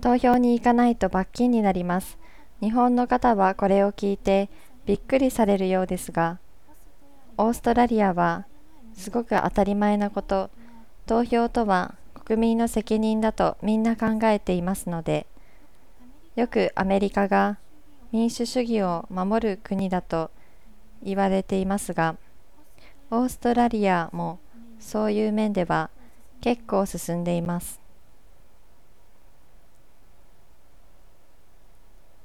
投票に行かないと罰金になります。日本の方はこれを聞いてびっくりされるようですが、オーストラリアはすごく当たり前なこと、投票とは国民の責任だとみんな考えていますので、よくアメリカが民主主義を守る国だと言われていますが、オーストラリアもそういう面では結構進んでいます。